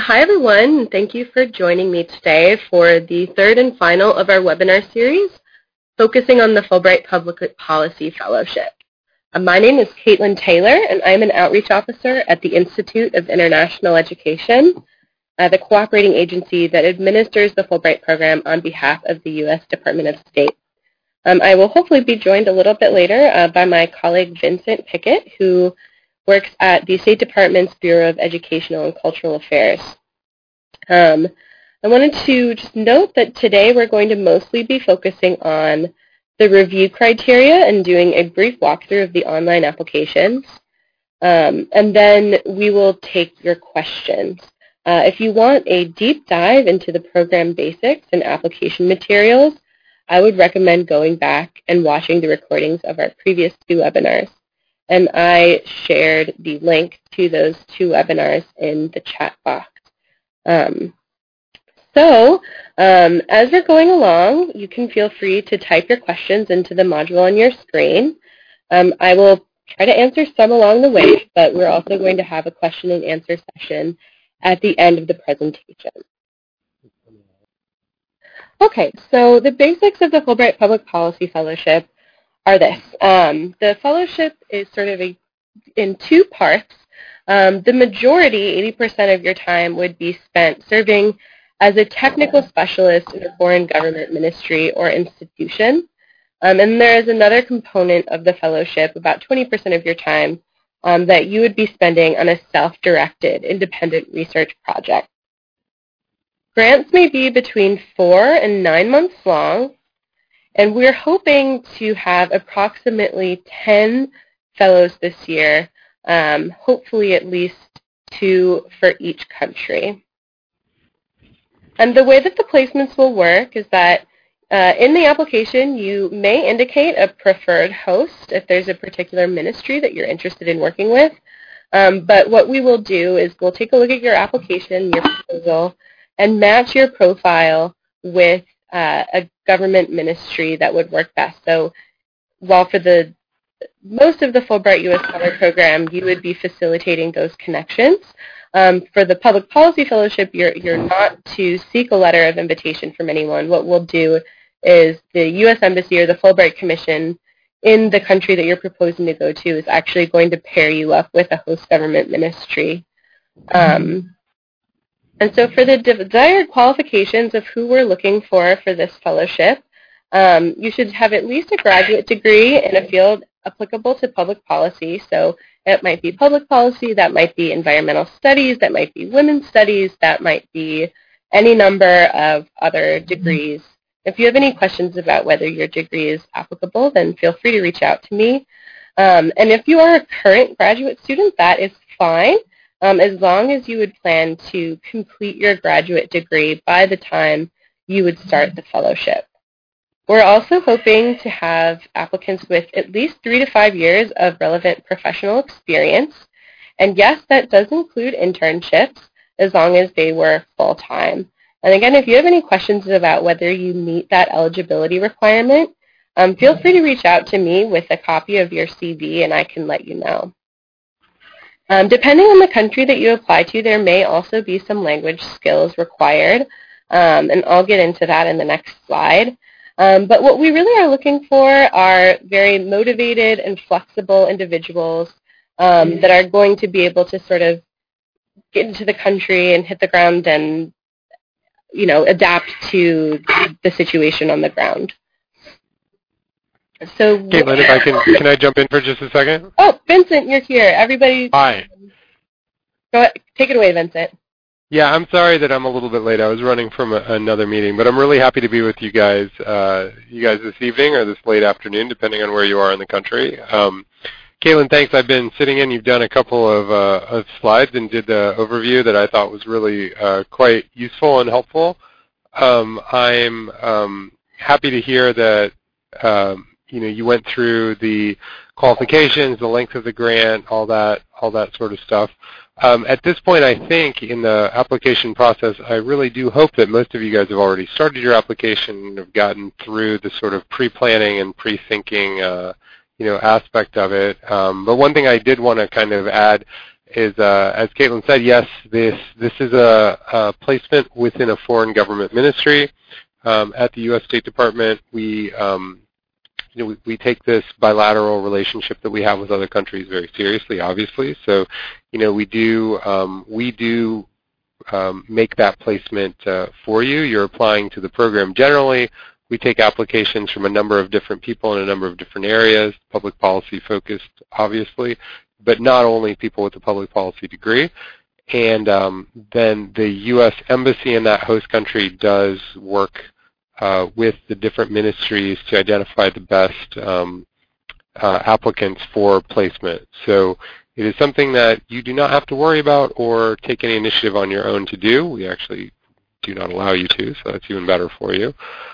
Hi everyone, thank you for joining me today for the third and final of our webinar series focusing on the Fulbright Public Policy Fellowship. My name is Caitlin Taylor and I'm an outreach officer at the Institute of International Education, the cooperating agency that administers the Fulbright program on behalf of the U.S. Department of State. I will hopefully be joined a little bit later by my colleague Vincent Pickett, who works at the State Department's Bureau of Educational and Cultural Affairs. I wanted to just note that today we're going to mostly be focusing on the review criteria and doing a brief walkthrough of the online applications. And then we will take your questions. If you want a deep dive into the program basics and application materials, I would recommend going back and watching the recordings of our previous two webinars. And I shared the link to those two webinars in the chat box. As we're going along, you can feel free to type your questions into the module on your screen. I will try to answer some along the way, but we're also going to have a question and answer session at the end of the presentation. Okay, so the basics of the Fulbright Public Policy Fellowship are this. The fellowship is sort of in two parts. The majority, 80% of your time, would be spent serving as a technical specialist in a foreign government ministry or institution. And there is another component of the fellowship, about 20% of your time, that you would be spending on a self-directed independent research project. Grants may be between 4 and 9 months long, and we're hoping to have approximately 10 fellows this year, hopefully at least 2 for each country. And the way that the placements will work is that in the application you may indicate a preferred host if there's a particular ministry that you're interested in working with. But what we will do is we'll take a look at your application, your proposal, and match your profile with a government ministry that would work best. So while for the most of the Fulbright U.S. Scholar Program, you would be facilitating those connections. For the Public Policy Fellowship, you're not to seek a letter of invitation from anyone. What we'll do is the U.S. Embassy or the Fulbright Commission in the country that you're proposing to go to is actually going to pair you up with a host government ministry. And so for the desired qualifications of who we're looking for this fellowship, you should have at least a graduate degree in a field applicable to public policy. So it might be public policy, that might be environmental studies, that might be women's studies, that might be any number of other degrees. If you have any questions about whether your degree is applicable, then feel free to reach out to me. And if you are a current graduate student, that is fine, as long as you would plan to complete your graduate degree by the time you would start the fellowship. We're also hoping to have applicants with at least 3 to 5 years of relevant professional experience. And yes, that does include internships, as long as they were full-time. And again, if you have any questions about whether you meet that eligibility requirement, feel free to reach out to me with a copy of your CV and I can let you know. Depending on the country that you apply to, there may also be some language skills required, and I'll get into that in the next slide. But what we really are looking for are very motivated and flexible individuals that are going to be able to sort of get into the country and hit the ground and, you know, adapt to the situation on the ground. So, Caitlin, if I can I jump in for just a second? Oh, Vincent, you're here. Everybody, hi. Go ahead. Take it away, Vincent. Yeah, I'm sorry that I'm a little bit late. I was running from another meeting, but I'm really happy to be with you guys this evening or this late afternoon, depending on where you are in the country. Caitlin, thanks. I've been sitting in. You've done a couple of slides and did the overview that I thought was really quite useful and helpful. I'm happy to hear that you went through the qualifications, the length of the grant, all that sort of stuff. At this point, I think in the application process, I really do hope that most of you guys have already started your application and have gotten through the sort of pre-planning and pre-thinking aspect of it. But one thing I did want to kind of add as Caitlin said, yes, this is a placement within a foreign government ministry. At the U.S. State Department, we take this bilateral relationship that we have with other countries very seriously, obviously. So, we do make that placement for you. You're applying to the program. Generally, we take applications from a number of different people in a number of different areas, public policy focused, obviously, but not only people with a public policy degree. And then the U.S. Embassy in that host country does work with the different ministries to identify the best applicants for placement. So it is something that you do not have to worry about or take any initiative on your own to do. We actually do not allow you to, so that's even better for you.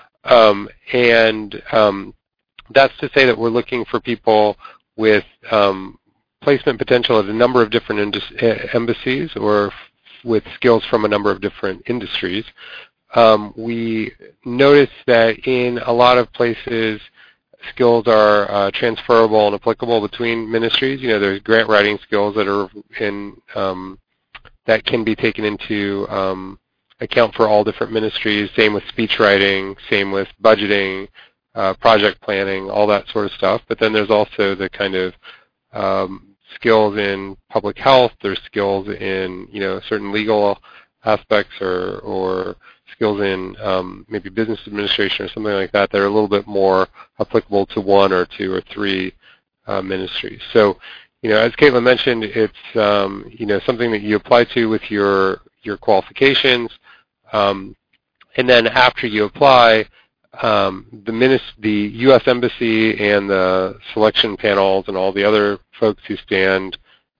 That's to say that we're looking for people with placement potential at a number of different embassies or with skills from a number of different industries. We notice that in a lot of places, skills are transferable and applicable between ministries. There's grant writing skills that are in that can be taken into account for all different ministries. Same with speech writing, same with budgeting, project planning, all that sort of stuff. But then there's also the kind of skills in public health. There's skills in certain legal aspects or skills in maybe business administration or something like that that are a little bit more applicable to one or two or three ministries. So, as Caitlin mentioned, it's something that you apply to with your qualifications, and then after you apply, the U.S. Embassy and the selection panels and all the other folks who stand,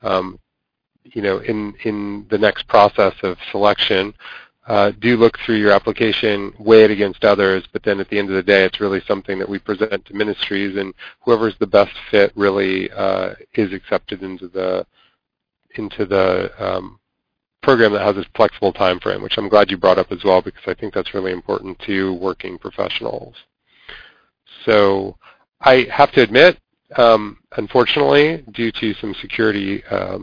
in the next process of selection, do look through your application, weigh it against others, but then at the end of the day, it's really something that we present to ministries, and whoever's the best fit really is accepted into the program that has this flexible time frame, which I'm glad you brought up as well, because I think that's really important to working professionals. So I have to admit, unfortunately, due to some security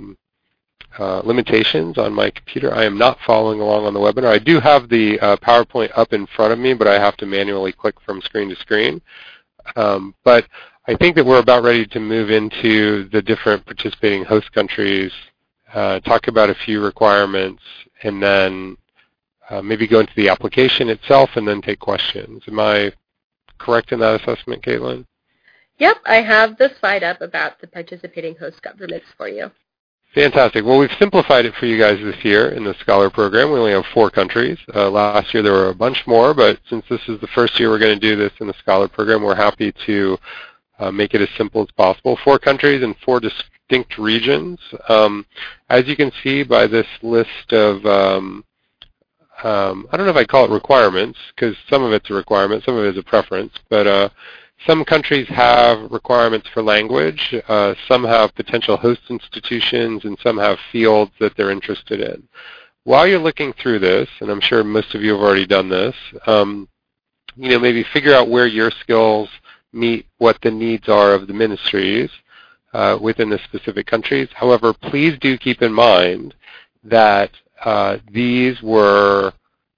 limitations on my computer, I am not following along on the webinar. I do have the PowerPoint up in front of me, but I have to manually click from screen to screen. But I think that we're about ready to move into the different participating host countries, talk about a few requirements, and then maybe go into the application itself and then take questions. Am I correct in that assessment, Caitlin? Yep, I have the slide up about the participating host governments for you. Fantastic. Well, we've simplified it for you guys this year in the Scholar program. We only have 4 countries. Last year there were a bunch more, but since this is the first year we're going to do this in the Scholar program, we're happy to make it as simple as possible. 4 countries and 4 distinct regions. As you can see by this list of, I don't know if I'd call it requirements, because some of it's a requirement, some of it is a preference, but some countries have requirements for language, some have potential host institutions, and some have fields that they're interested in. While you're looking through this, and I'm sure most of you have already done this, maybe figure out where your skills meet what the needs are of the ministries within the specific countries. However, please do keep in mind that these were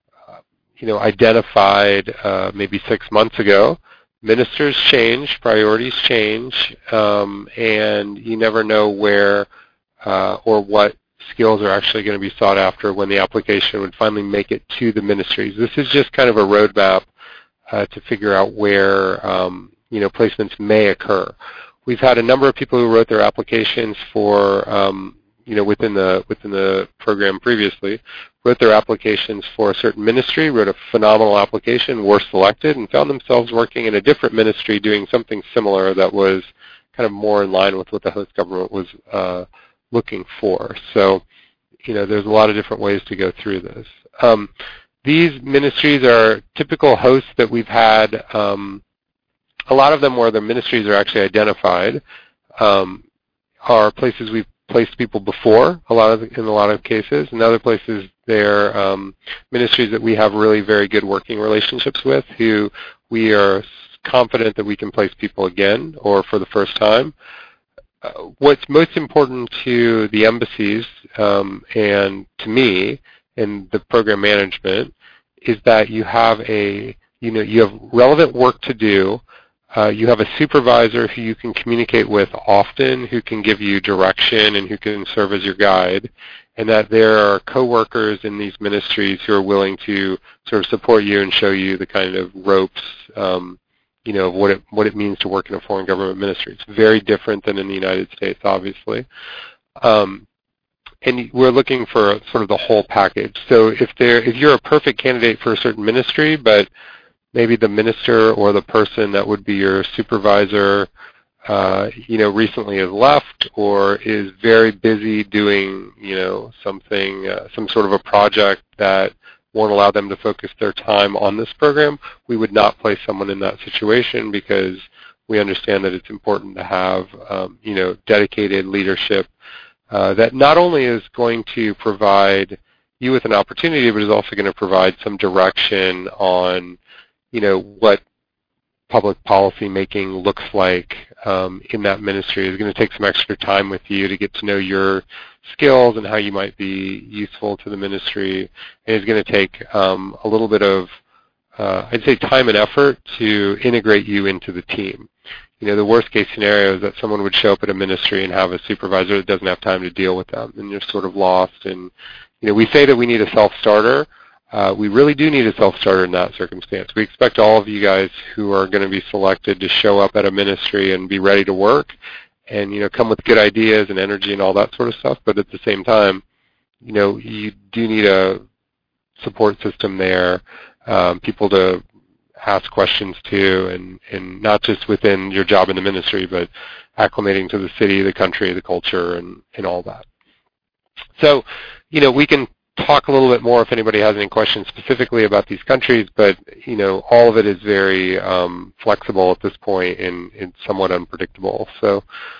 identified maybe 6 months ago. Ministers change, priorities change, and you never know where or what skills are actually going to be sought after when the application would finally make it to the ministries. This is just kind of a roadmap to figure out where placements may occur. We've had a number of people who wrote their applications for within the program previously, wrote their applications for a certain ministry, wrote a phenomenal application, were selected, and found themselves working in a different ministry doing something similar that was kind of more in line with what the host government was looking for. So, there's a lot of different ways to go through this. These ministries are typical hosts that we've had. A lot of them where the ministries are actually identified are places we've placed people before, in a lot of cases. In other places, they're ministries that we have really very good working relationships with, who we are confident that we can place people again or for the first time. what's most important to the embassies and to me in the program management is that you have you have relevant work to do. You have a supervisor who you can communicate with often, who can give you direction and who can serve as your guide, and that there are coworkers in these ministries who are willing to sort of support you and show you the kind of ropes, of what it means to work in a foreign government ministry. It's very different than in the United States, obviously. And we're looking for sort of the whole package. So if you're a perfect candidate for a certain ministry, but maybe the minister or the person that would be your supervisor, recently has left or is very busy doing, something, some sort of a project that won't allow them to focus their time on this program, we would not place someone in that situation because we understand that it's important to have, dedicated leadership that not only is going to provide you with an opportunity, but is also going to provide some direction on, what public policy making looks like in that ministry. Is going to take some extra time with you to get to know your skills and how you might be useful to the ministry. And it's going to take a little bit of, I'd say, time and effort to integrate you into the team. The worst case scenario is that someone would show up at a ministry and have a supervisor that doesn't have time to deal with them, and you're sort of lost. And we say that we need a self-starter. We really do need a self-starter in that circumstance. We expect all of you guys who are going to be selected to show up at a ministry and be ready to work and, come with good ideas and energy and all that sort of stuff. But at the same time, you do need a support system there, people to ask questions to, and not just within your job in the ministry, but acclimating to the city, the country, the culture, and all that. So, we can talk a little bit more if anybody has any questions specifically about these countries, but all of it is very flexible at this point and it's somewhat unpredictable. So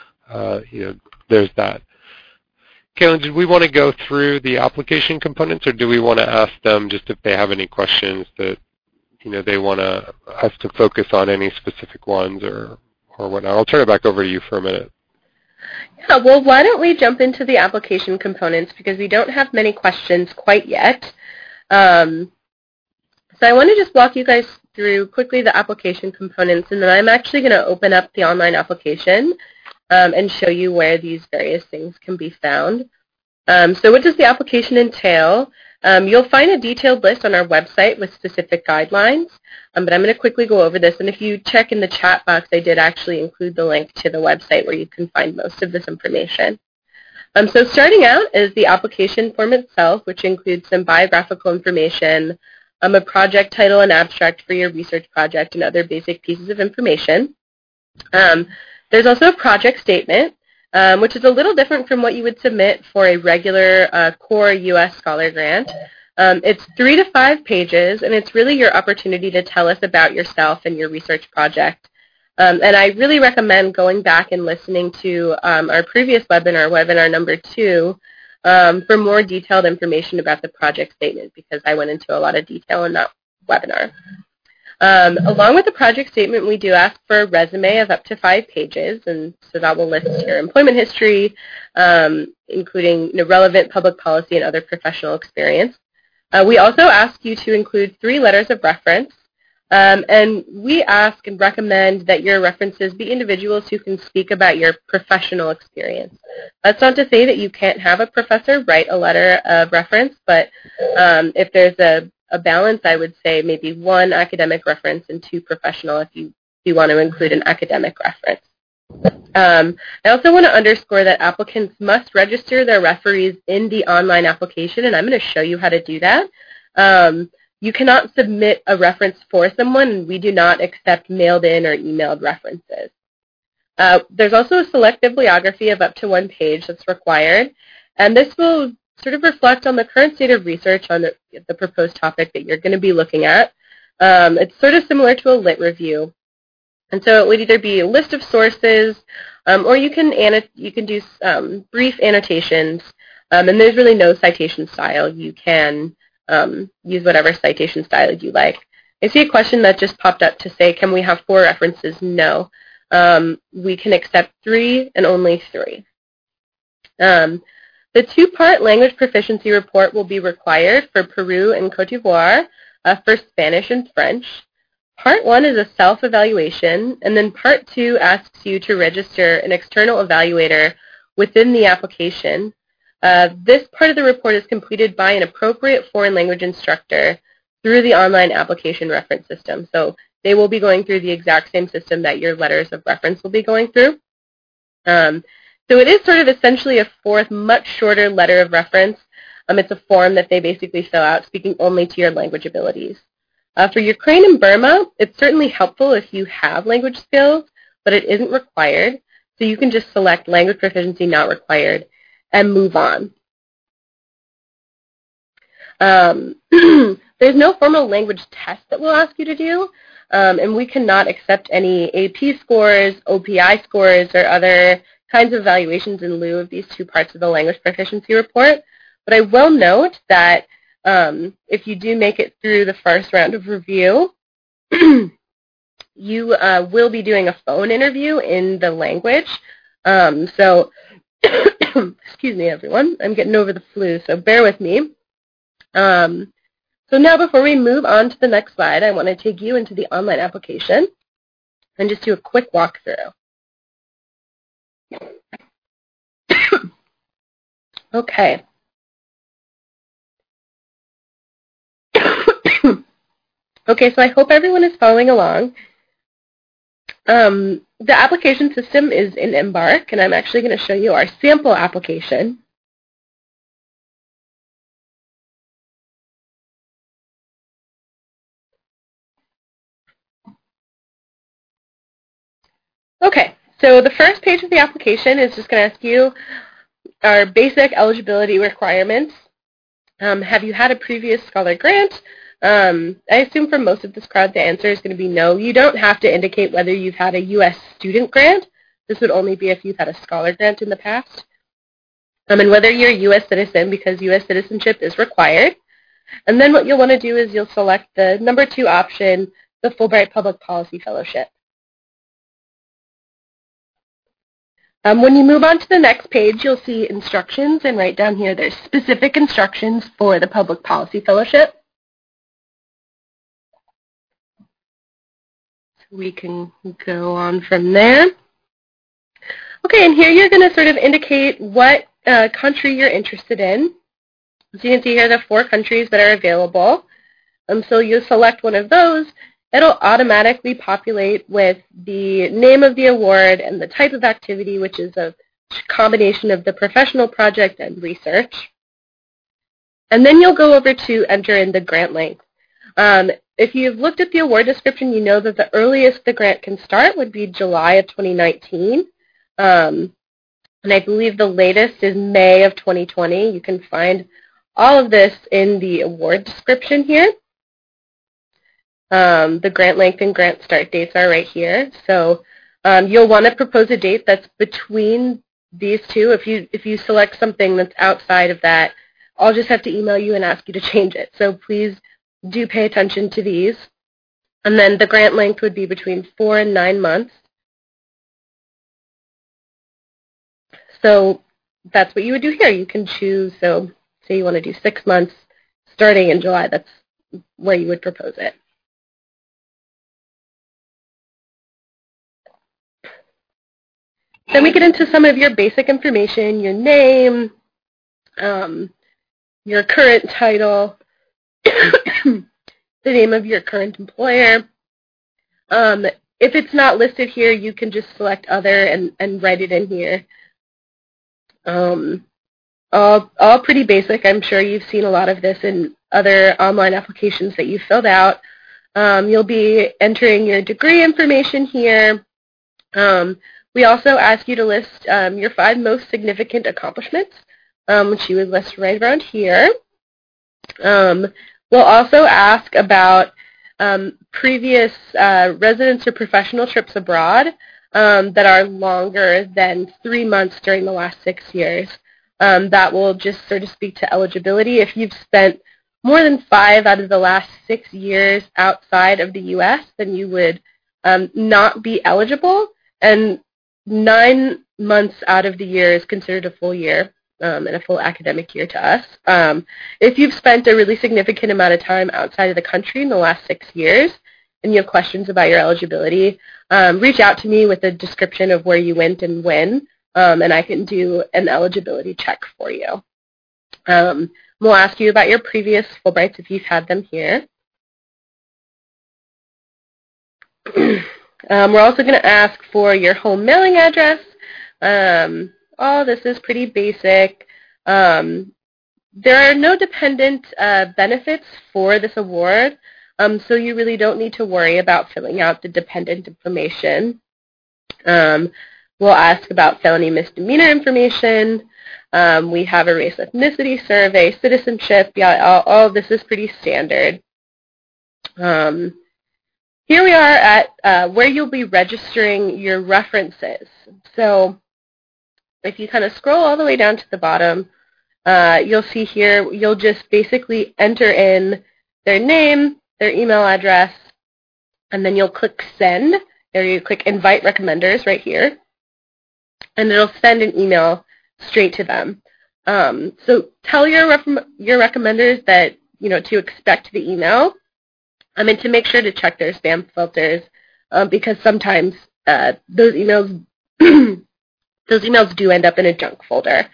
there's that. Caitlin, did we want to go through the application components, or do we want to ask them just if they have any questions that they want us to focus on any specific ones or whatnot? I'll turn it back over to you for a minute. Yeah, well, why don't we jump into the application components, because we don't have many questions quite yet. So I want to just walk you guys through quickly the application components, and then I'm actually going to open up the online application and show you where these various things can be found. So what does the application entail? You'll find a detailed list on our website with specific guidelines, but I'm going to quickly go over this. And if you check in the chat box, I did actually include the link to the website where you can find most of this information. So starting out is the application form itself, which includes some biographical information, a project title and abstract for your research project, and other basic pieces of information. There's also a project statement, which is a little different from what you would submit for a regular core U.S. Scholar Grant. It's 3 to 5 pages, and it's really your opportunity to tell us about yourself and your research project. And I really recommend going back and listening to our previous webinar, webinar number 2, for more detailed information about the project statement, because I went into a lot of detail in that webinar. Along with the project statement, we do ask for a resume of up to 5 pages, and so that will list your employment history, including relevant public policy and other professional experience. We also ask you to include 3 letters of reference, and we ask and recommend that your references be individuals who can speak about your professional experience. That's not to say that you can't have a professor write a letter of reference, but if there's a balance, I would say maybe 1 academic reference and 2 professional if you want to include an academic reference. I also want to underscore that applicants must register their referees in the online application, and I'm going to show you how to do that. You cannot submit a reference for someone, and we do not accept mailed-in or emailed references. There's also a select bibliography of up to 1 page that's required, and this will sort of reflect on the current state of research on the proposed topic that you're going to be looking at. It's sort of similar to a lit review. And so it would either be a list of sources, or you can do brief annotations, and there's really no citation style. You can use whatever citation style you like. I see a question that just popped up to say, can we have 4 references? No. we can accept 3 and only 3. The 2-part language proficiency report will be required for Peru and Cote d'Ivoire, for Spanish and French. Part 1 is a self-evaluation, and then Part 2 asks you to register an external evaluator within the application. This part of the report is completed by an appropriate foreign language instructor through the online application reference system. So they will be going through the exact same system that your letters of reference will be going through. So it is sort of essentially a fourth, much shorter letter of reference. It's a form that they basically fill out speaking only to your language abilities. For Ukraine and Burma, it's certainly helpful if you have language skills, but it isn't required. So you can just select language proficiency not required and move on. There's no formal language test that we'll ask you to do, and we cannot accept any AP scores, OPI scores, or other kinds of evaluations in lieu of these 2 parts of the language proficiency report. But I will note that if you do make it through the first round of review, you will be doing a phone interview in the language. So, excuse me, everyone. I'm getting over the flu, so bear with me. So now before we move on to the next slide, I want to take you into the online application and just do a quick walkthrough. Okay. Okay, so I hope everyone is following along. The application system is in Embark, and I'm actually going to show you our sample application. Okay, so the first page of the application is just going to ask you our basic eligibility requirements. Have you had a previous Scholar Grant? I assume for most of this crowd the answer is going to be no. You don't have to indicate whether you've had a U.S. student grant. This would only be if you've had a Scholar Grant in the past. And whether you're a U.S. citizen, because U.S. citizenship is required. And then what you'll want to do is you'll select the number 2 option, the Fulbright Public Policy Fellowship. When you move on to the next page, you'll see instructions, and right down here there's specific instructions for the Public Policy Fellowship. So we can go on from there. Okay, and here you're going to sort of indicate what country you're interested in. So you can see here the 4 countries that are available. So you select one of those. It'll automatically populate with the name of the award and the type of activity, which is a combination of the professional project and research. And then you'll go over to enter in the grant length. If you've looked at the award description, you know that the earliest the grant can start would be July of 2019. And I believe the latest is May of 2020. You can find all of this in the award description here. The grant length and grant start dates are right here. So you'll want to propose a date that's between these 2. If you select something that's outside of that, I'll just have to email you and ask you to change it. So please do pay attention to these. And then the grant length would be between 4 and 9 months. So that's what you would do here. You can choose, so say you want to do 6 months starting in July. That's where you would propose it. Then we get into some of your basic information, your name, your current title, the name of your current employer. If it's not listed here, you can just select other and write it in here. All pretty basic. I'm sure you've seen a lot of this in other online applications that you've filled out. You'll be entering your degree information here. We also ask you to list your 5 most significant accomplishments, which you would list right around here. We'll also ask about previous residence or professional trips abroad that are longer than 3 months during the last 6 years. That will just sort of speak to eligibility. If you've spent more than 5 out of the last 6 years outside of the U.S., then you would not be eligible. And 9 months out of the year is considered a full year and a full academic year to us. If you've spent a really significant amount of time outside of the country in the last 6 years and you have questions about your eligibility, reach out to me with a description of where you went and when, and I can do an eligibility check for you. We'll ask you about your previous Fulbrights if you've had them here. We're also going to ask for your home mailing address. All this is pretty basic. There are no dependent benefits for this award, so you really don't need to worry about filling out the dependent information. We'll ask about felony misdemeanor information. We have a race ethnicity survey, citizenship. Yeah, all of this is pretty standard. Here we are at where you'll be registering your references. So if you kind of scroll all the way down to the bottom, you'll see here, you'll just basically enter in their name, their email address, and then you'll click send, or you click invite recommenders right here, and it'll send an email straight to them. So tell your recommenders that, to expect the email, and to make sure to check their spam filters, because sometimes those emails do end up in a junk folder.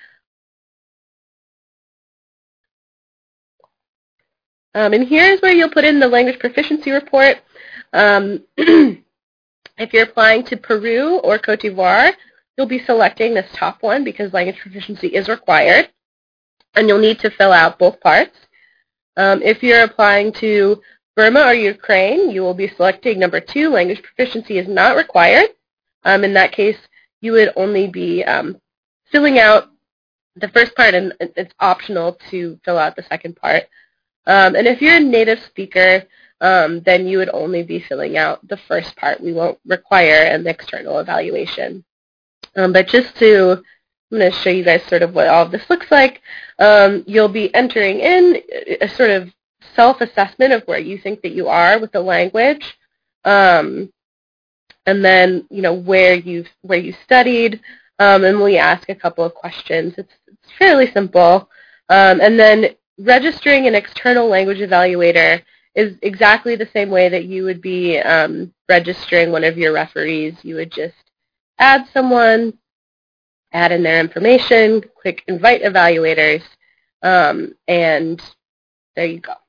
And here's where you'll put in the language proficiency report. If you're applying to Peru or Cote d'Ivoire, you'll be selecting this top one because language proficiency is required, and you'll need to fill out both parts. If you're applying to Burma or Ukraine, you will be selecting number 2, language proficiency is not required. In that case, you would only be filling out the first part, and it's optional to fill out the second part. And if you're a native speaker, then you would only be filling out the first part. We won't require an external evaluation. But I'm going to show you guys sort of what all of this looks like. You'll be entering in a sort of self-assessment of where you think that you are with the language, and then where you studied, and we ask a couple of questions. It's fairly simple, and then registering an external language evaluator is exactly the same way that you would be registering one of your referees. You would just add someone, add in their information, click invite evaluators, and there you go.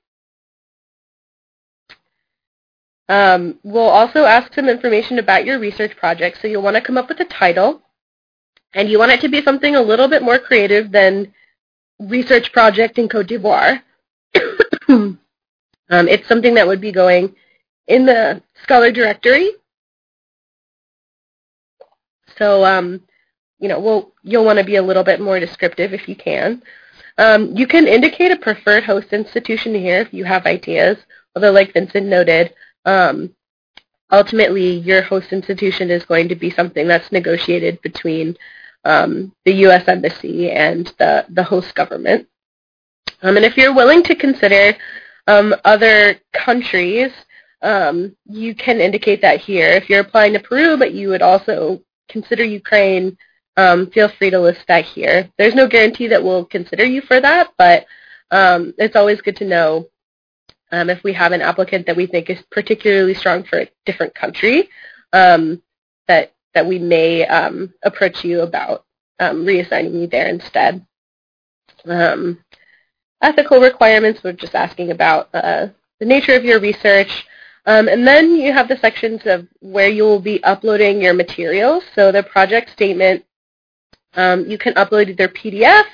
We'll also ask some information about your research project. So you'll want to come up with a title, and you want it to be something a little bit more creative than research project in Cote d'Ivoire. It's something that would be going in the Scholar directory. So, you'll want to be a little bit more descriptive if you can. You can indicate a preferred host institution here if you have ideas, although like Vincent noted, ultimately your host institution is going to be something that's negotiated between the U.S. Embassy and the host government. And if you're willing to consider other countries, you can indicate that here. If you're applying to Peru, but you would also consider Ukraine, feel free to list that here. There's no guarantee that we'll consider you for that, but it's always good to know if we have an applicant that we think is particularly strong for a different country, that we may approach you about reassigning you there instead. Ethical requirements, we're just asking about the nature of your research. And then you have the sections of where you will be uploading your materials. So the project statement, you can upload either PDF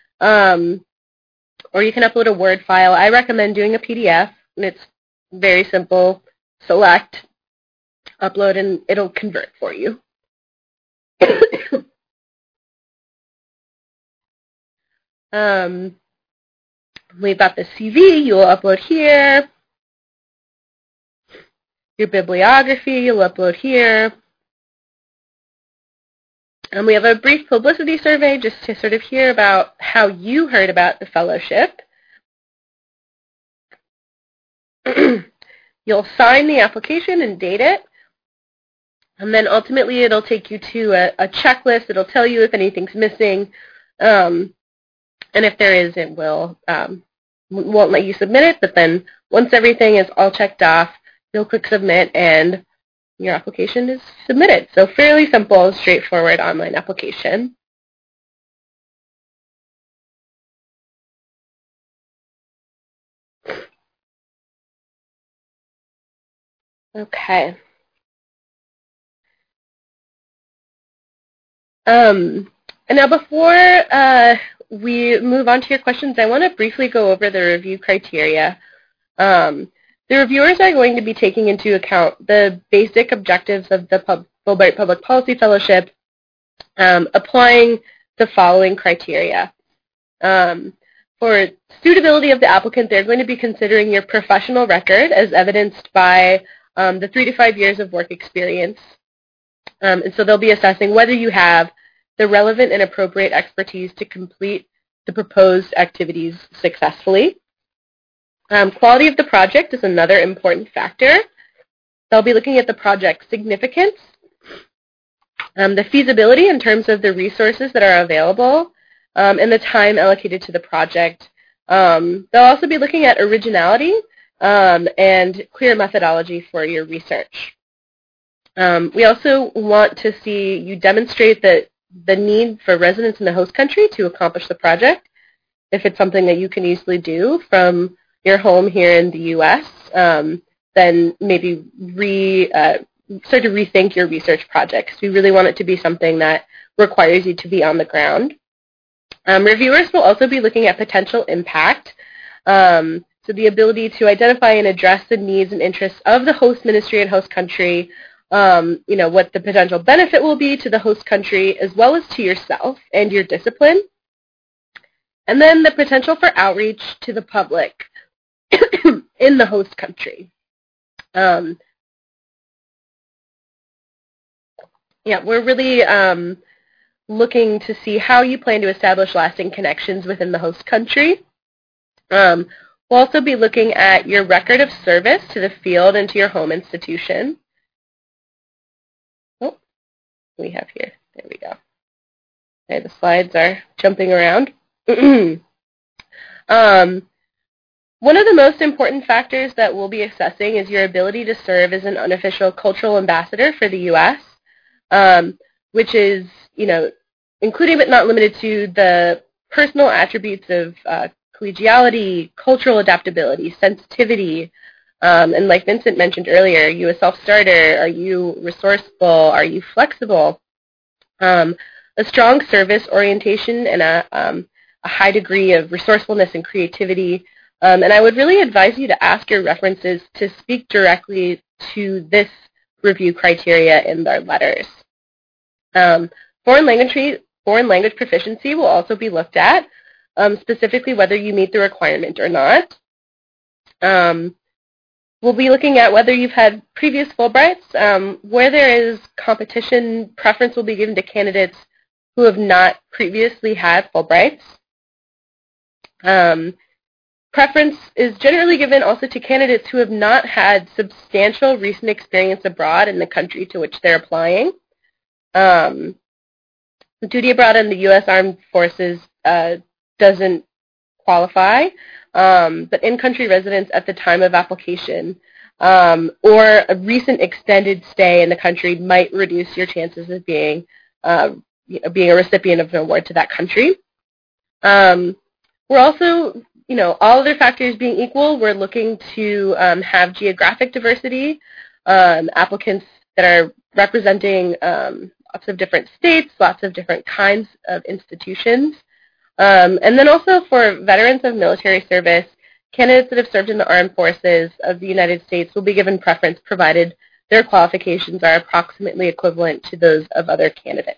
or you can upload a Word file. I recommend doing a PDF, and it's very simple. Select, upload, and it'll convert for you. We've got the CV you'll upload here. Your bibliography you'll upload here. And we have a brief publicity survey just to sort of hear about how you heard about the fellowship. You'll sign the application and date it. And then ultimately it'll take you to a checklist. It'll tell you if anything's missing. And if there is, it won't let you submit it. But then once everything is all checked off, you'll click submit and your application is submitted. So fairly simple, straightforward online application. Okay. And now before we move on to your questions, I want to briefly go over the review criteria. The reviewers are going to be taking into account the basic objectives of the Fulbright Public Policy Fellowship, applying the following criteria. For suitability of the applicant, they're going to be considering your professional record as evidenced by the 3 to 5 years of work experience. And so they'll be assessing whether you have the relevant and appropriate expertise to complete the proposed activities successfully. Quality of the project is another important factor. They'll be looking at the project's significance, the feasibility in terms of the resources that are available, and the time allocated to the project. They'll also be looking at originality and clear methodology for your research. We also want to see you demonstrate the need for residents in the host country to accomplish the project. If it's something that you can easily do from your home here in the U.S., then maybe start to rethink your research projects. We really want it to be something that requires you to be on the ground. Reviewers will also be looking at potential impact, so the ability to identify and address the needs and interests of the host ministry and host country, what the potential benefit will be to the host country as well as to yourself and your discipline. And then the potential for outreach to the public in the host country. We're really looking to see how you plan to establish lasting connections within the host country. We'll also be looking at your record of service to the field and to your home institution. Oh, we have here. There we go. Okay, the slides are jumping around. One of the most important factors that we'll be assessing is your ability to serve as an unofficial cultural ambassador for the U.S., which is, including but not limited to the personal attributes of collegiality, cultural adaptability, sensitivity, and like Vincent mentioned earlier, are you a self-starter? Are you resourceful? Are you flexible? A strong service orientation and a high degree of resourcefulness and creativity. And I would really advise you to ask your references to speak directly to this review criteria in their letters. Foreign language proficiency will also be looked at, specifically whether you meet the requirement or not. We'll be looking at whether you've had previous Fulbrights. Where there is competition, preference will be given to candidates who have not previously had Fulbrights. Preference is generally given also to candidates who have not had substantial recent experience abroad in the country to which they're applying. Duty abroad in the U.S. Armed Forces doesn't qualify, but in-country residence at the time of application or a recent extended stay in the country might reduce your chances of being a recipient of an award to that country. We're also, all other factors being equal, we're looking to have geographic diversity, applicants that are representing lots of different states, lots of different kinds of institutions. And then also for veterans of military service, candidates that have served in the armed forces of the United States will be given preference provided their qualifications are approximately equivalent to those of other candidates.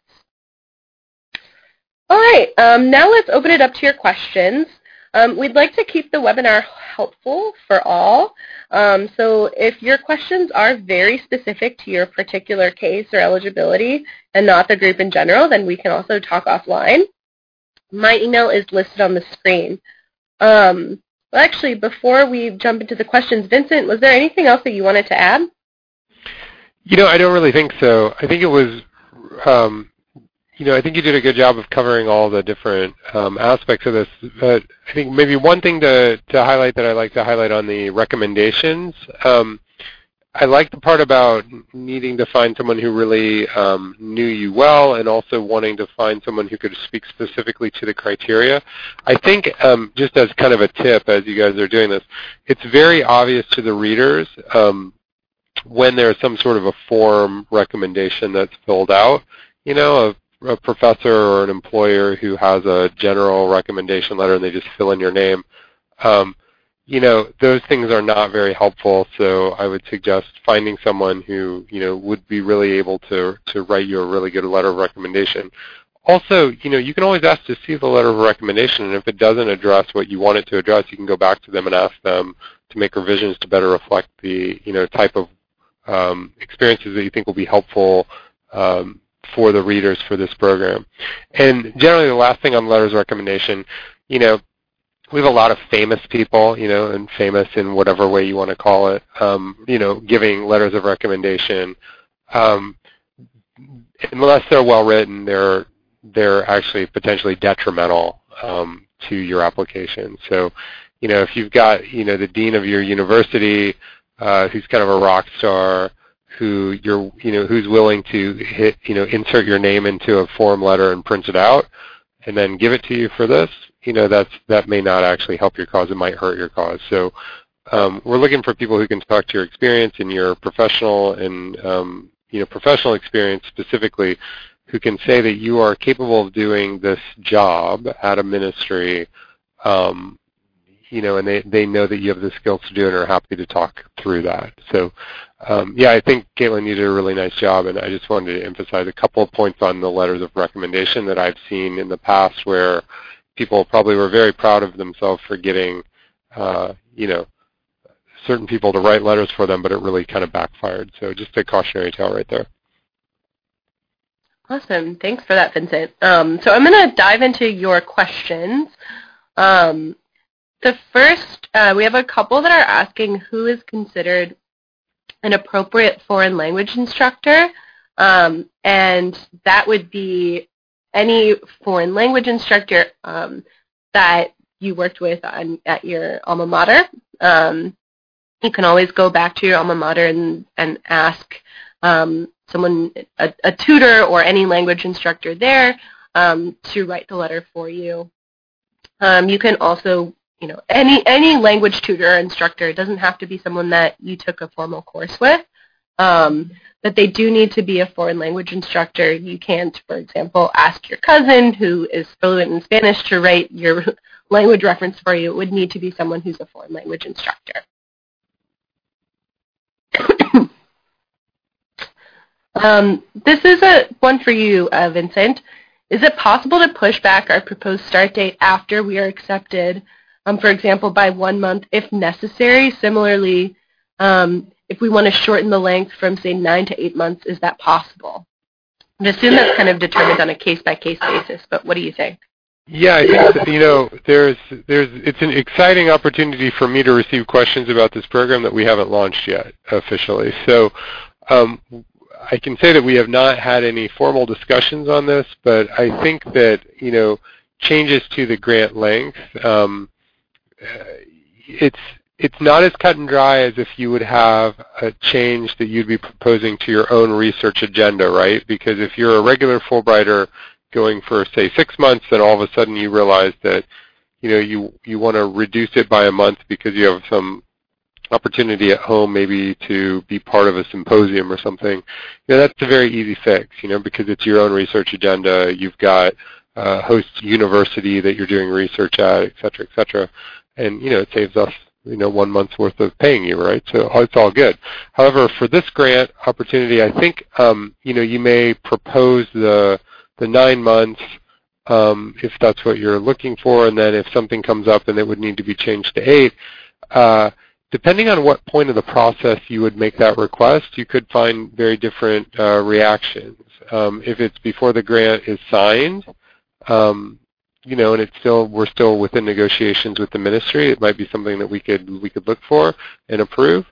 All right, now let's open it up to your questions. We'd like to keep the webinar helpful for all. So if your questions are very specific to your particular case or eligibility and not the group in general, then we can also talk offline. My email is listed on the screen. Well, actually, before we jump into the questions, Vincent, was there anything else that you wanted to add? I don't really think so. I think it was, I think you did a good job of covering all the different aspects of this. But I think maybe one thing to highlight that I like to highlight on the recommendations, I like the part about needing to find someone who really knew you well and also wanting to find someone who could speak specifically to the criteria. I think just as kind of a tip as you guys are doing this, it's very obvious to the readers when there's some sort of a form recommendation that's filled out, a professor or an employer who has a general recommendation letter and they just fill in your name. Those things are not very helpful, so I would suggest finding someone who, would be really able to write you a really good letter of recommendation. Also, you can always ask to see the letter of recommendation, and if it doesn't address what you want it to address, you can go back to them and ask them to make revisions to better reflect the, type of experiences that you think will be helpful for the readers for this program. And generally the last thing on letters of recommendation, we have a lot of famous people, and famous in whatever way you want to call it, giving letters of recommendation. Unless they're well written, they're actually potentially detrimental to your application. So, if you've got, the dean of your university who's kind of a rock star, who's willing to insert your name into a form letter and print it out and then give it to you for this, that may not actually help your cause. It might hurt your cause. So we're looking for people who can talk to your experience and your professional and professional experience specifically, who can say that you are capable of doing this job at a ministry, and they know that you have the skills to do it and are happy to talk through that. So, I think, Caitlin, you did a really nice job, and I just wanted to emphasize a couple of points on the letters of recommendation that I've seen in the past where people probably were very proud of themselves for getting, certain people to write letters for them, but it really kind of backfired. So just a cautionary tale right there. Awesome. Thanks for that, Vincent. So I'm going to dive into your questions. The first, we have a couple that are asking who is considered an appropriate foreign language instructor, and that would be any foreign language instructor that you worked with at your alma mater. You can always go back to your alma mater and ask someone, a tutor or any language instructor there, to write the letter for you. You can also, any language tutor or instructor, it doesn't have to be someone that you took a formal course with, but they do need to be a foreign language instructor. You can't, for example, ask your cousin who is fluent in Spanish to write your language reference for you. It would need to be someone who's a foreign language instructor. This is one for you, Vincent. Is it possible to push back our proposed start date after we are accepted, for example, by 1 month if necessary? Similarly, if we want to shorten the length from, say, 9 to 8 months, is that possible? I assume that's kind of determined on a case-by-case basis, but what do you think? Yeah, I think it's an exciting opportunity for me to receive questions about this program that we haven't launched yet officially. So I can say that we have not had any formal discussions on this, but I think that, changes to the grant length, it's not as cut and dry as if you would have a change that you'd be proposing to your own research agenda, right? Because if you're a regular Fulbrighter going for, say, 6 months, then all of a sudden you realize that, you want to reduce it by a month because you have some opportunity at home maybe to be part of a symposium or something, that's a very easy fix, because it's your own research agenda. You've got a host university that you're doing research at, et cetera, and, it saves us, 1 month's worth of paying you, right? So it's all good. However, for this grant opportunity, I think, you may propose the 9 months if that's what you're looking for, and then if something comes up and it would need to be changed to 8, depending on what point of the process you would make that request, you could find very different reactions. If it's before the grant is signed, and we're still within negotiations with the ministry, it might be something that we could look for and approve.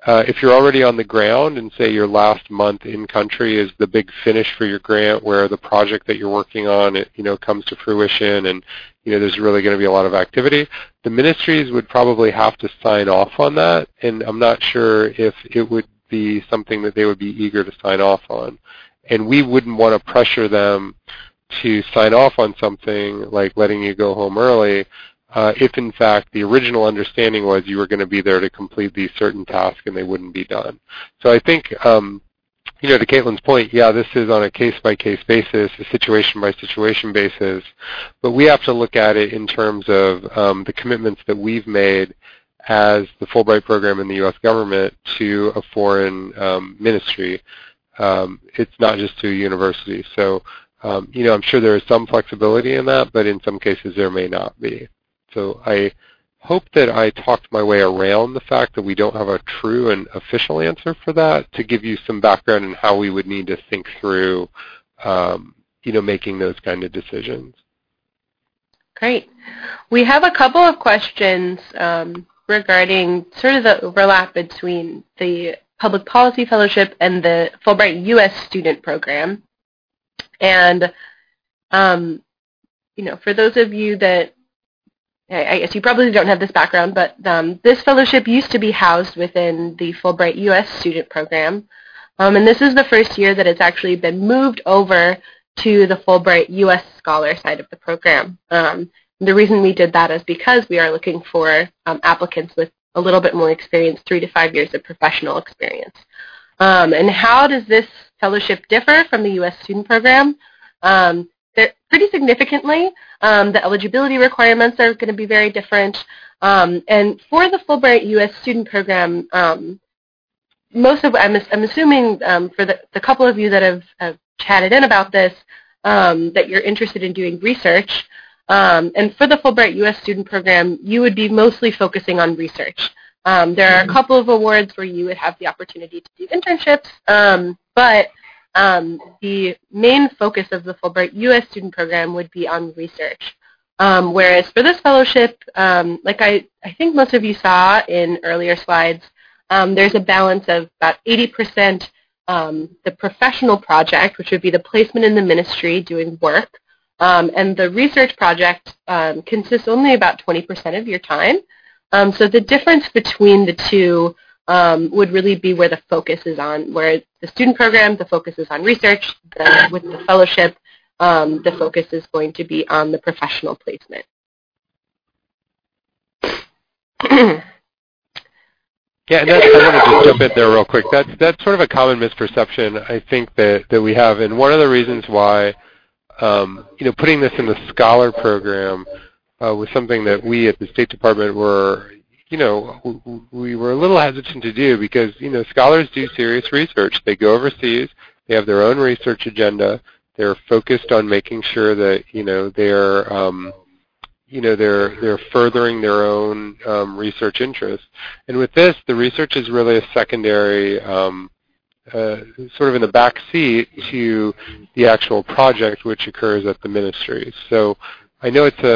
if you're already on the ground and say your last month in country is the big finish for your grant where the project that you're working on, comes to fruition and, there's really going to be a lot of activity, the ministries would probably have to sign off on that, and I'm not sure if it would be something that they would be eager to sign off on. And we wouldn't want to pressure them to sign off on something like letting you go home early if, in fact, the original understanding was you were going to be there to complete these certain tasks and they wouldn't be done. So I think, to Caitlin's point, yeah, this is on a case-by-case basis, a situation-by-situation basis, but we have to look at it in terms of the commitments that we've made as the Fulbright program in the U.S. government to a foreign ministry. It's not just to a university. So, I'm sure there is some flexibility in that, but in some cases there may not be. So I hope that I talked my way around the fact that we don't have a true and official answer for that to give you some background on how we would need to think through, making those kind of decisions. Great. We have a couple of questions regarding sort of the overlap between the Public Policy Fellowship and the Fulbright U.S. Student Program. And, for those of you that, I guess you probably don't have this background, but this fellowship used to be housed within the Fulbright U.S. Student Program. And this is the first year that it's actually been moved over to the Fulbright U.S. Scholar side of the program. The reason we did that is because we are looking for applicants with a little bit more experience, 3 to 5 years of professional experience. And how does this fellowship differ from the U.S. Student Program? Pretty significantly. The eligibility requirements are going to be very different. And for the Fulbright U.S. Student Program, I'm assuming for the couple of you that have chatted in about this, that you're interested in doing research. And for the Fulbright U.S. Student Program, you would be mostly focusing on research. There are a couple of awards where you would have the opportunity to do internships, but the main focus of the Fulbright U.S. Student Program would be on research. Whereas for this fellowship, like I think most of you saw in earlier slides, there's a balance of about 80% the professional project, which would be the placement in the ministry doing work, and the research project consists only about 20% of your time. So the difference between the two would really be where the focus is on. Where the student program, the focus is on research. With the fellowship, the focus is going to be on the professional placement. Yeah, and I want to just jump in there real quick. That's sort of a common misperception I think that we have, and one of the reasons why putting this in the scholar program was something that we at the State Department were, we were a little hesitant to do because, scholars do serious research. They go overseas. They have their own research agenda. They're focused on making sure that, they're furthering their own research interests. And with this, the research is really a secondary, sort of in the back seat to the actual project which occurs at the ministry. So I know it's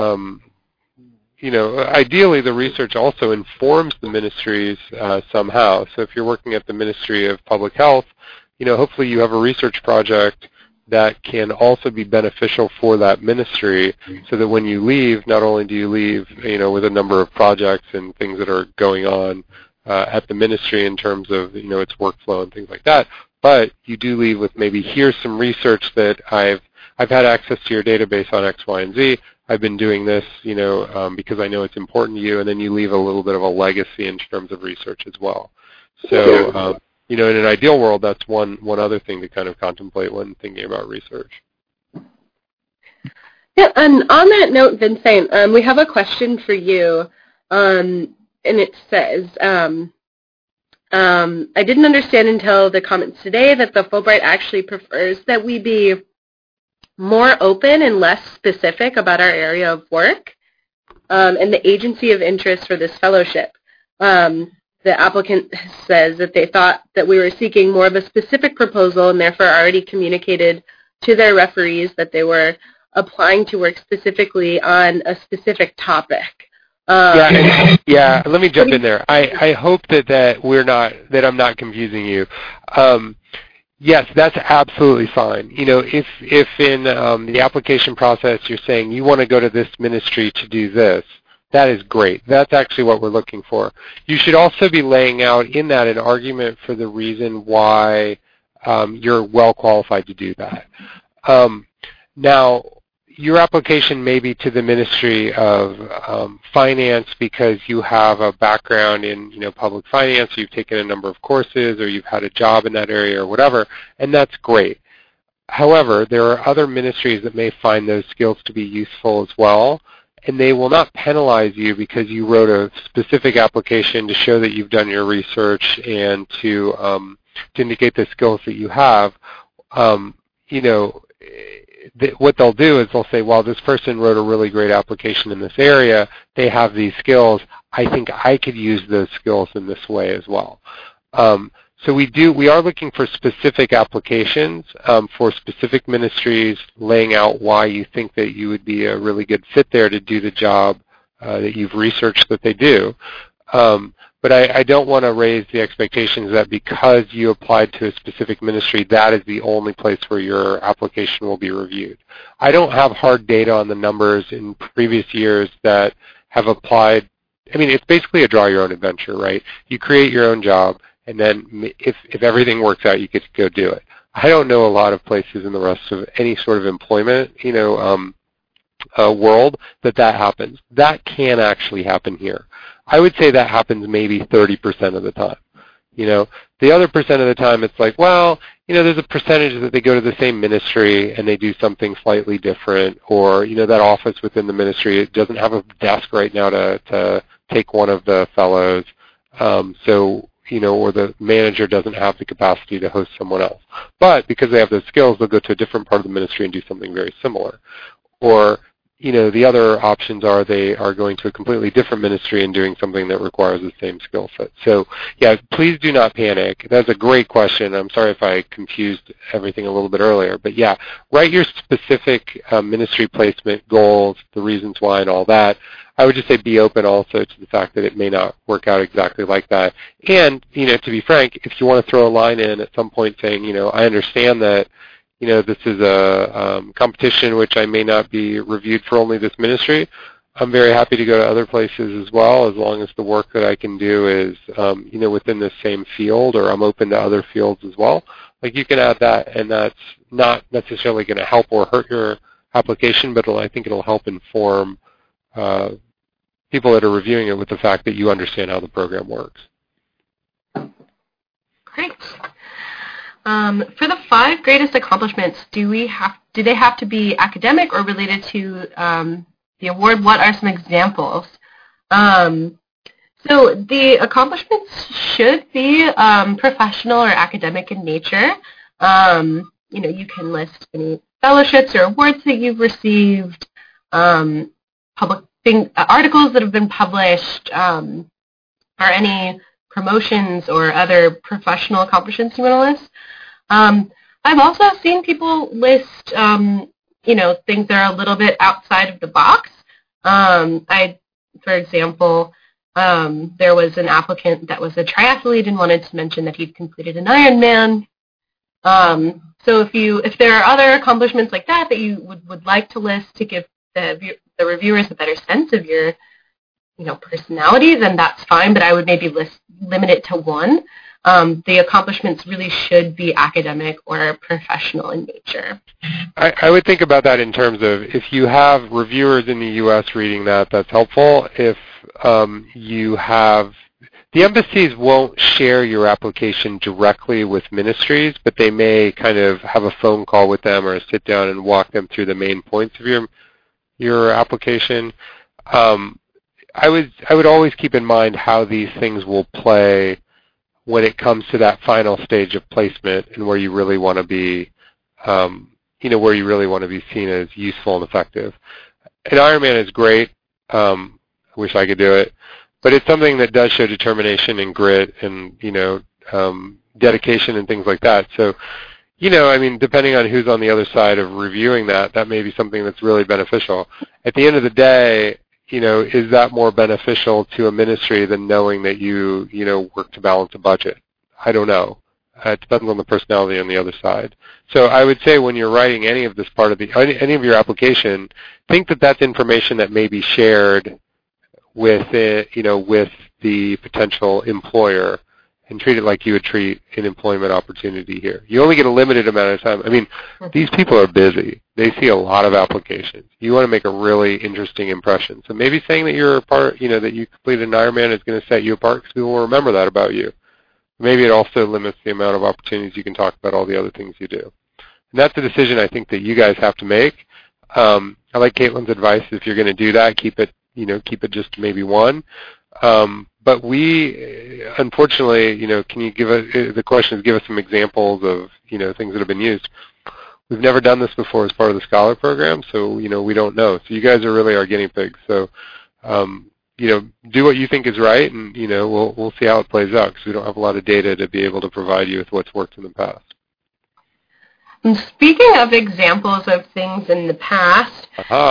ideally the research also informs the ministries somehow. So if you're working at the Ministry of Public Health, hopefully you have a research project that can also be beneficial for that ministry so that when you leave, not only do you leave, with a number of projects and things that are going on at the ministry in terms of, its workflow and things like that, but you do leave with maybe here's some research that I've had access to your database on X, Y, and Z. I've been doing this, because I know it's important to you, and then you leave a little bit of a legacy in terms of research as well. So, in an ideal world, that's one other thing to kind of contemplate when thinking about research. Yeah, and on that note, Vincent, we have a question for you, and it says, I didn't understand until the comments today that the Fulbright actually prefers that we be more open and less specific about our area of work and the agency of interest for this fellowship. The applicant says that they thought that we were seeking more of a specific proposal and therefore already communicated to their referees that they were applying to work specifically on a specific topic. Yeah. Let me jump in there. I hope that I'm not confusing you. Yes, that's absolutely fine. If in the application process you're saying you want to go to this ministry to do this, that is great. That's actually what we're looking for. You should also be laying out in that an argument for the reason why you're well qualified to do that. Now, your application may be to the Ministry of Finance because you have a background in public finance, or you've taken a number of courses, or you've had a job in that area or whatever, and that's great. However, there are other ministries that may find those skills to be useful as well, and they will not penalize you because you wrote a specific application to show that you've done your research and to indicate the skills that you have. What they'll do is they'll say, well, this person wrote a really great application in this area. They have these skills. I think I could use those skills in this way as well. So we are looking for specific applications for specific ministries, laying out why you think that you would be a really good fit there to do the job that you've researched that they do. But I don't want to raise the expectations that because you applied to a specific ministry, that is the only place where your application will be reviewed. I don't have hard data on the numbers in previous years that have applied. I mean, it's basically a draw your own adventure, right? You create your own job, and then if everything works out, you get to go do it. I don't know a lot of places in the rest of any sort of employment, world that happens. That can actually happen here. I would say that happens maybe 30% of the time. The other percent of the time it's like, well, there's a percentage that they go to the same ministry and they do something slightly different, or, that office within the ministry, it doesn't have a desk right now to take one of the fellows, or the manager doesn't have the capacity to host someone else. But because they have those skills, they'll go to a different part of the ministry and do something very similar. Or the other options are they are going to a completely different ministry and doing something that requires the same skill set. So, yeah, please do not panic. That's a great question. I'm sorry if I confused everything a little bit earlier. But, yeah, write your specific ministry placement goals, the reasons why, and all that. I would just say be open also to the fact that it may not work out exactly like that. And, to be frank, if you want to throw a line in at some point saying, I understand that, this is a competition which I may not be reviewed for only this ministry, I'm very happy to go to other places as well, as long as the work that I can do is, within the same field, or I'm open to other fields as well. Like, you can add that, and that's not necessarily going to help or hurt your application, but I think it'll help inform people that are reviewing it with the fact that you understand how the program works. Great. For the 5 greatest accomplishments, do they have to be academic or related to the award? What are some examples? So the accomplishments should be professional or academic in nature. You can list any fellowships or awards that you've received, public articles that have been published, or any promotions or other professional accomplishments you want to list. I've also seen people list, things that are a little bit outside of the box. For example, there was an applicant that was a triathlete and wanted to mention that he'd completed an Ironman. So if there are other accomplishments like that you would like to list to give the reviewers a better sense of your personality, then that's fine, but I would maybe limit it to 1. The accomplishments really should be academic or professional in nature. I would think about that in terms of if you have reviewers in the U.S. reading that's helpful. If you have, the embassies won't share your application directly with ministries, but they may kind of have a phone call with them or sit down and walk them through the main points of your application. I would always keep in mind how these things will play when it comes to that final stage of placement and where you really want to be, where you really want to be seen as useful and effective. An Ironman is great. I wish I could do it, but it's something that does show determination and grit and dedication and things like that. So, depending on who's on the other side of reviewing that may be something that's really beneficial. At the end of the day, is that more beneficial to a ministry than knowing that you work to balance a budget? I don't know. It depends on the personality on the other side. So I would say when you're writing any of this part of any of your application, think that that's information that may be shared with with the potential employer, and treat it like you would treat an employment opportunity here. You only get a limited amount of time. I mean, these people are busy. They see a lot of applications. You want to make a really interesting impression. So maybe saying that you're a part, that you completed an Ironman is going to set you apart because people will remember that about you. Maybe it also limits the amount of opportunities you can talk about all the other things you do. And that's a decision I think that you guys have to make. I like Caitlin's advice. If you're going to do that, keep it just maybe one. But we, unfortunately, can you give us, the question is give us some examples of, things that have been used. We've never done this before as part of the Scholar program, so, we don't know. So you guys are really our guinea pigs. So, do what you think is right, and, we'll see how it plays out because we don't have a lot of data to be able to provide you with what's worked in the past. And speaking of examples of things in the past,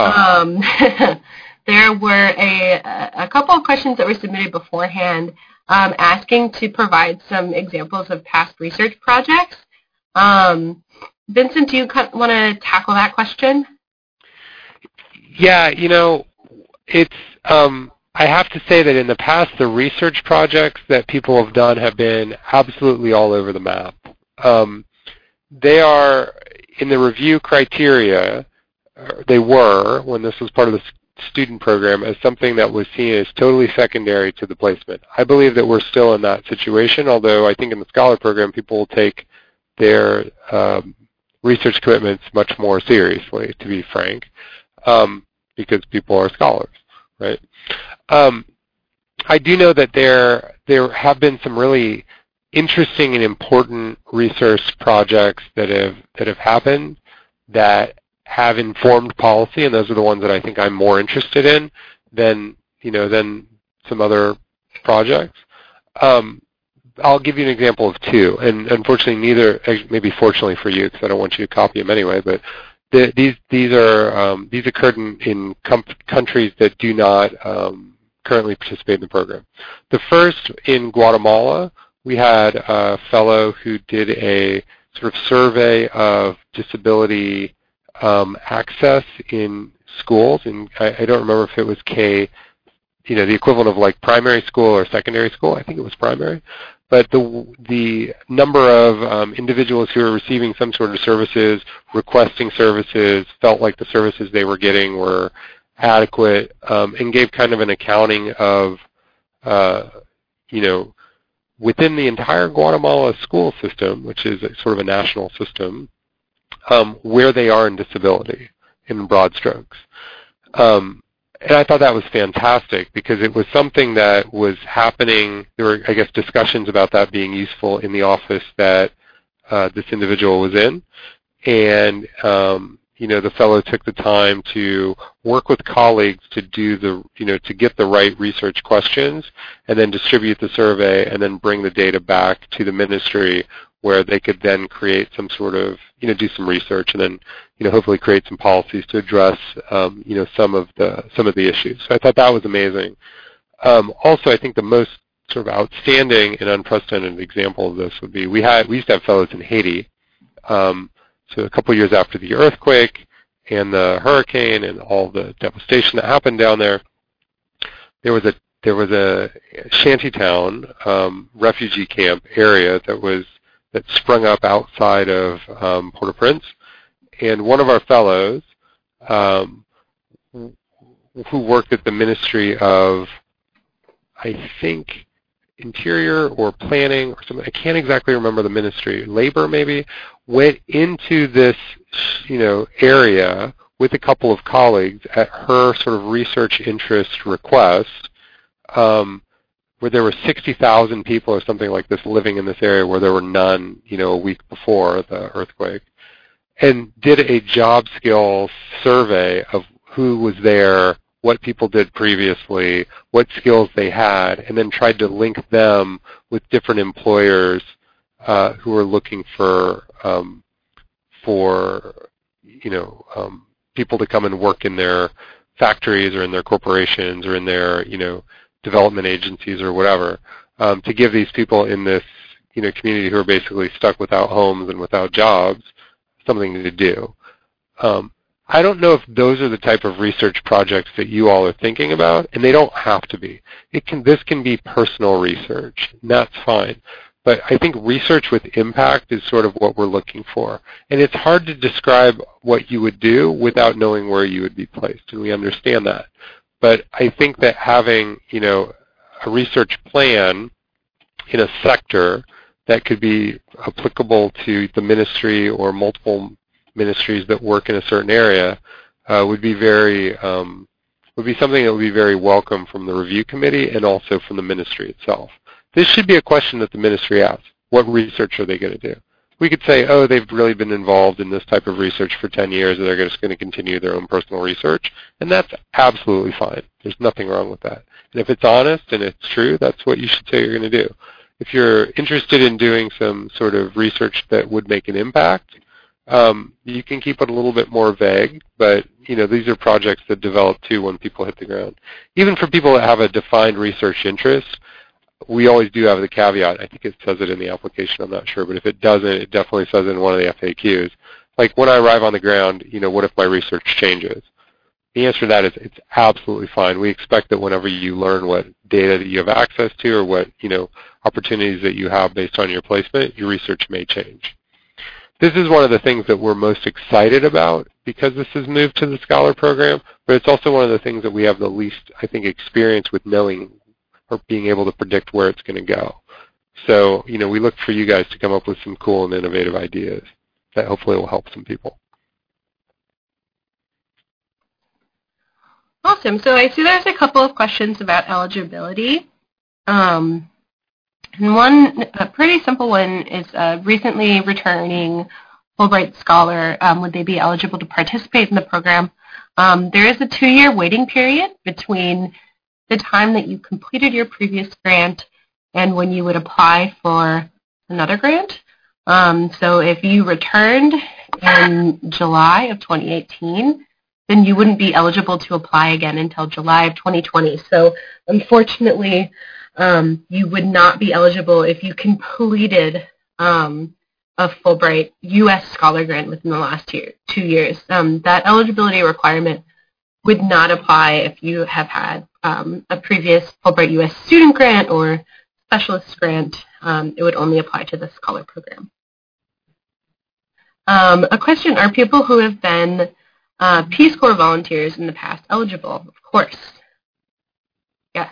there were a couple of questions that were submitted beforehand asking to provide some examples of past research projects. Vincent, do you want to tackle that question? Yeah, it's I have to say that in the past, the research projects that people have done have been absolutely all over the map. They are in the review criteria, they were, when this was part of the student program, as something that was seen as totally secondary to the placement. I believe that we're still in that situation, although I think in the Scholar program people will take their research commitments much more seriously, to be frank, because people are scholars, right? I do know that there have been some really interesting and important research projects that have happened that have informed policy, and those are the ones that I think I'm more interested in than some other projects. I'll give you an example of two, and unfortunately neither, maybe fortunately for you, because I don't want you to copy them anyway, but these occurred in countries that do not currently participate in the program. The first, in Guatemala, we had a fellow who did a sort of survey of disability access in schools, and I don't remember if it was the equivalent of like primary school or secondary school. I think it was primary. But the number of individuals who were receiving some sort of services, requesting services, felt like the services they were getting were adequate, and gave kind of an accounting of, within the entire Guatemala school system, which is sort of a national system, where they are in disability in broad strokes. And I thought that was fantastic because it was something that was happening. There were, I guess, discussions about that being useful in the office that this individual was in. And, the fellow took the time to work with colleagues to do to get the right research questions and then distribute the survey and then bring the data back to the ministry where they could then create some sort of, do some research and then, hopefully create some policies to address, some of the issues. So I thought that was amazing. Also, I think the most sort of outstanding and unprecedented example of this would be we used to have fellows in Haiti. So a couple of years after the earthquake and the hurricane and all the devastation that happened down there, there was a shantytown refugee camp area that sprung up outside of Port-au-Prince, and one of our fellows who worked at the Ministry of, I think, Interior or Planning or something, I can't exactly remember the ministry, Labor maybe, went into this, area with a couple of colleagues at her sort of research interest request, where there were 60,000 people or something like this living in this area where there were none, a week before the earthquake, and did a job skills survey of who was there, what people did previously, what skills they had, and then tried to link them with different employers who were looking for people to come and work in their factories or in their corporations or in their, development agencies or whatever, to give these people in this, community who are basically stuck without homes and without jobs something to do. I don't know if those are the type of research projects that you all are thinking about, and they don't have to be. This can be personal research, and that's fine. But I think research with impact is sort of what we're looking for. And it's hard to describe what you would do without knowing where you would be placed, and we understand that. But I think that having, a research plan in a sector that could be applicable to the ministry or multiple ministries that work in a certain area would be something that would be very welcome from the review committee and also from the ministry itself. This should be a question that the ministry asks. What research are they going to do? We could say, oh, they've really been involved in this type of research for 10 years and they're just going to continue their own personal research, and that's absolutely fine. There's nothing wrong with that. And if it's honest and it's true, that's what you should say you're going to do. If you're interested in doing some sort of research that would make an impact, you can keep it a little bit more vague, but these are projects that develop too when people hit the ground. Even for people that have a defined research interest, we always do have the caveat. I think it says it in the application, I'm not sure, but if it doesn't, it definitely says it in one of the FAQs. Like, when I arrive on the ground, what if my research changes? The answer to that is it's absolutely fine. We expect that whenever you learn what data that you have access to or what, opportunities that you have based on your placement, your research may change. This is one of the things that we're most excited about because this has moved to the Scholar Program, but it's also one of the things that we have the least, I think, experience with knowing or being able to predict where it's going to go. So, we look for you guys to come up with some cool and innovative ideas that hopefully will help some people. Awesome. So I see there's a couple of questions about eligibility. And one, a pretty simple one, is recently returning Fulbright Scholar. Would they be eligible to participate in the program? There is a 2-year waiting period between the time that you completed your previous grant and when you would apply for another grant. So if you returned in July of 2018, then you wouldn't be eligible to apply again until July of 2020. So unfortunately, you would not be eligible if you completed a Fulbright U.S. Scholar Grant within the last 2 years. That eligibility requirement would not apply if you have had a previous Fulbright U.S. student grant or specialist grant. It would only apply to the Scholar Program. A question, are people who have been Peace Corps volunteers in the past eligible? Of course. Yes.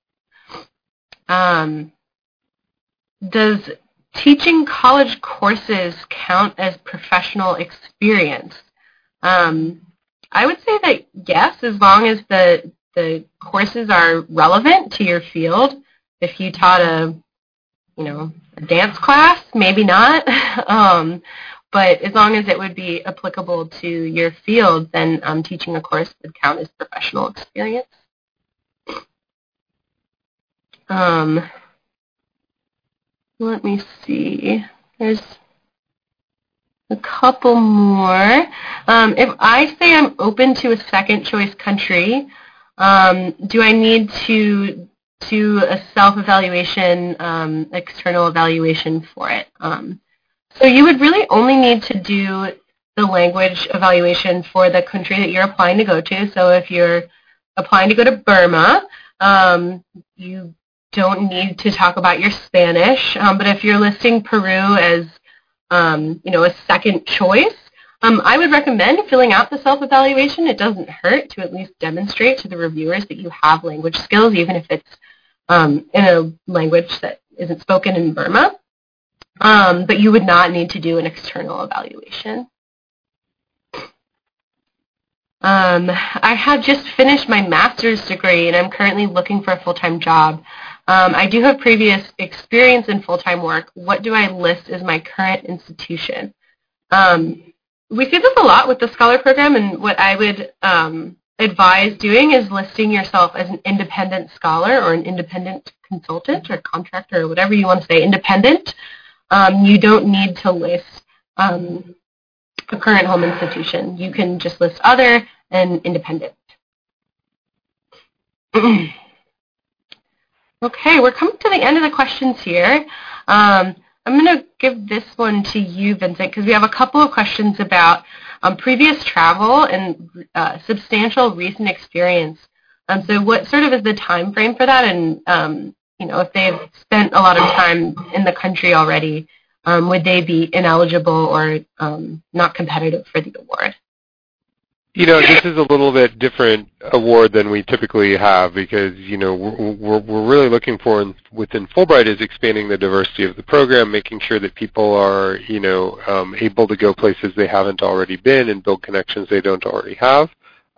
Does teaching college courses count as professional experience? I would say that yes, as long as the courses are relevant to your field. If you taught a dance class, maybe not. But as long as it would be applicable to your field, then teaching a course would count as professional experience. Let me see. There's a couple more. If I say I'm open to a second choice country, do I need to do a self-evaluation, external evaluation for it? So you would really only need to do the language evaluation for the country that you're applying to go to. So if you're applying to go to Burma, you don't need to talk about your Spanish. But if you're listing Peru as a second choice, I would recommend filling out the self-evaluation. It doesn't hurt to at least demonstrate to the reviewers that you have language skills, even if it's in a language that isn't spoken in Burma. But you would not need to do an external evaluation. I have just finished my master's degree, and I'm currently looking for a full-time job. I do have previous experience in full-time work. What do I list as my current institution? We see this a lot with the Scholar Program, and what I would advise doing is listing yourself as an independent scholar or an independent consultant or contractor or whatever you want to say, independent. You don't need to list a current home institution. You can just list other and independent. Okay, we're coming to the end of the questions here. I'm going to give this one to you, Vincent, because we have a couple of questions about previous travel and substantial recent experience. So what sort of is the time frame for that? And, if they've spent a lot of time in the country already, would they be ineligible or not competitive for the award? This is a little bit different award than we typically have because, we're really looking for within Fulbright is expanding the diversity of the program, making sure that people are, able to go places they haven't already been and build connections they don't already have.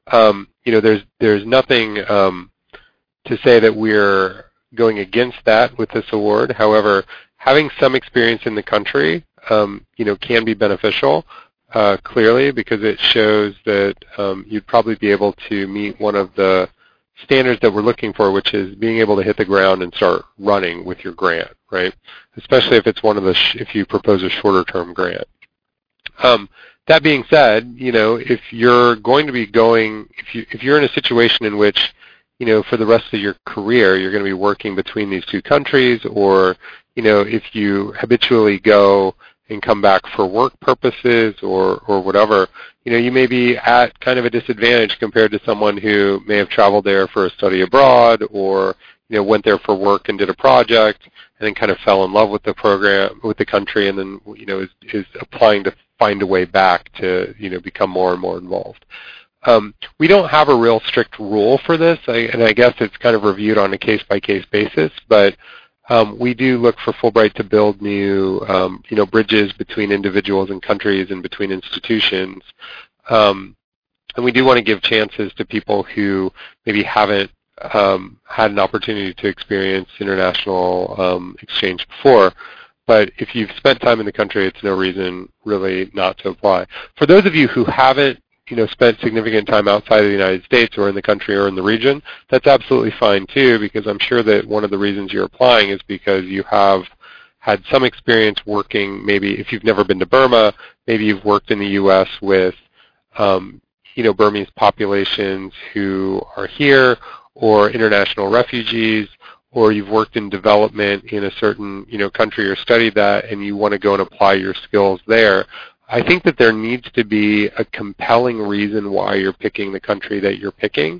There's nothing to say that we're going against that with this award. However, having some experience in the country, can be beneficial. Clearly, because it shows that you'd probably be able to meet one of the standards that we're looking for, which is being able to hit the ground and start running with your grant, right? Especially if it's one of the if you propose a shorter-term grant. That being said, if you're going to be going, if you're in a situation in which, for the rest of your career you're going to be working between these two countries, or if you habitually go and come back for work purposes or whatever, you may be at kind of a disadvantage compared to someone who may have traveled there for a study abroad or, went there for work and did a project and then kind of fell in love with the program, with the country, and then, is applying to find a way back to, become more and more involved. We don't have a real strict rule for this, and I guess it's kind of reviewed on a case-by-case basis, but we do look for Fulbright to build new, bridges between individuals and countries and between institutions. And we do want to give chances to people who maybe haven't had an opportunity to experience international exchange before. But if you've spent time in the country, it's no reason really not to apply. For those of you who haven't spent significant time outside of the United States or in the country or in the region, that's absolutely fine too, because I'm sure that one of the reasons you're applying is because you have had some experience working, maybe if you've never been to Burma, maybe you've worked in the U.S. with, Burmese populations who are here, or international refugees, or you've worked in development in a certain, country or studied that, and you want to go and apply your skills there. I think that there needs to be a compelling reason why you're picking the country that you're picking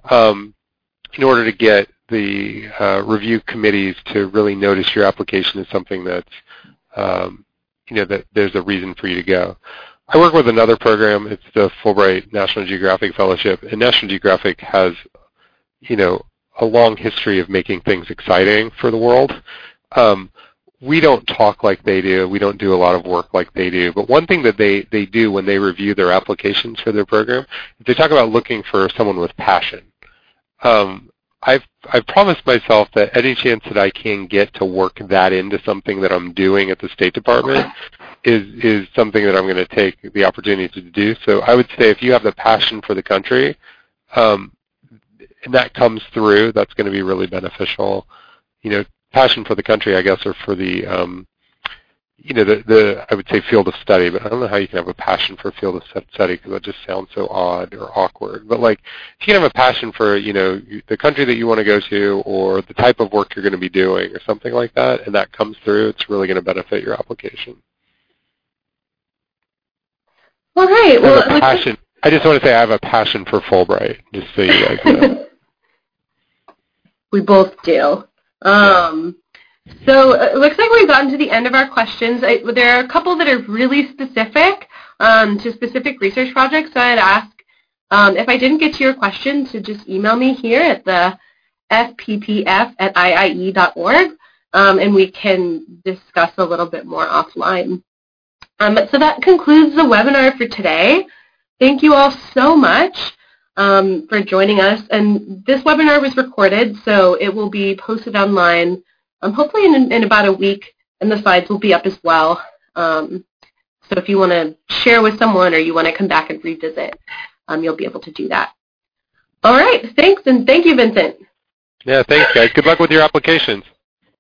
in order to get the review committees to really notice your application as something that's, that there's a reason for you to go. I work with another program. It's the Fulbright National Geographic Fellowship, and National Geographic has, a long history of making things exciting for the world. We don't talk like they do. We don't do a lot of work like they do. But one thing that they do when they review their applications for their program is they talk about looking for someone with passion. I've promised myself that any chance that I can get to work that into something that I'm doing at the State Department is something that I'm going to take the opportunity to do. So I would say if you have the passion for the country, and that comes through, that's going to be really beneficial. Passion for the country, I guess, or for the, the I would say field of study, but I don't know how you can have a passion for field of study because that just sounds so odd or awkward. But like, if you can have a passion for, the country that you want to go to or the type of work you're going to be doing or something like that, and that comes through, it's really going to benefit your application. All right. Well, I just want to say I have a passion for Fulbright, just so you guys know. We both do. So it looks like we've gotten to the end of our questions. There are a couple that are really specific to specific research projects. So I'd ask if I didn't get to your question to just email me here at the fppf@iie.org, and we can discuss a little bit more offline. So that concludes the webinar for today. Thank you all so much for joining us. And this webinar was recorded, so it will be posted online hopefully in about a week, and the slides will be up as well. So if you want to share with someone or you want to come back and revisit, you'll be able to do that. All right, thanks, and thank you, Vincent. Yeah, thanks, guys. Good luck with your applications.